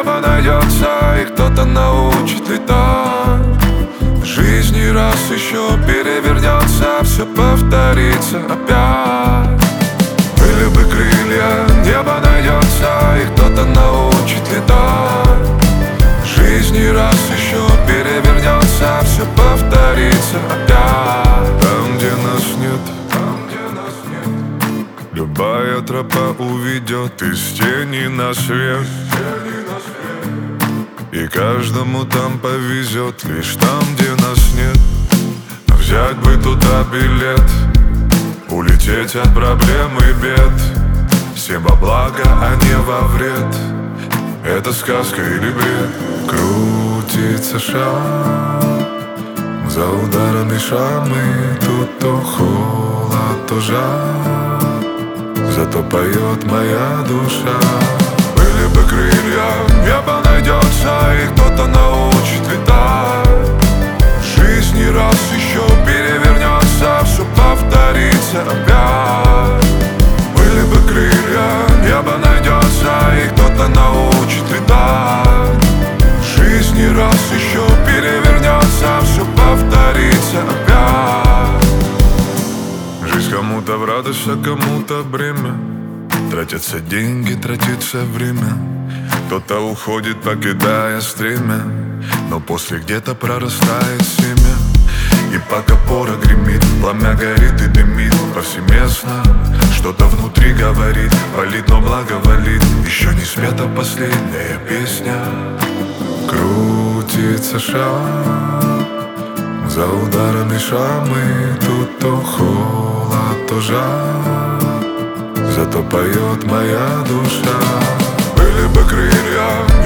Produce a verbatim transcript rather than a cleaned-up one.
небо найдется, и кто-то научит летать. Жизнь не раз еще перевернется, все повторится опять. Были бы крылья, небо найдется, и кто-то научит летать. Жизнь не раз еще перевернется, все повторится опять. Там, где нас нет, там, где нас нет, любая тропа уведет из тени на свет. И каждому там повезет, лишь там, где нас нет. Но взять бы туда билет, улететь от проблем и бед. Всем во благо, а не во вред. Это сказка или бред? Крутится шар за ударами шрамы. Тут то холод, то жар, зато поет моя душа. Были бы крылья, небо найдется, и кто-то научит летать. Жизнь не раз еще перевернется, все повторится опять. Были бы крылья, небо найдется, и кто-то научит летать. Жизнь не раз еще перевернется, все повторится опять. Жизнь кому-то в радость, а кому-то бремя. Тратятся деньги, тратится время. Кто-то уходит, покидая стремя, но после где-то прорастает семя. И пока пора гремит, пламя горит и дымит повсеместно. Что-то внутри говорит, палит, но благоволит. Еще не спета последняя песня. Крутится шар за ударами шрамы. Тут то холод, то жар, зато поет моя душа. Были бы крылья,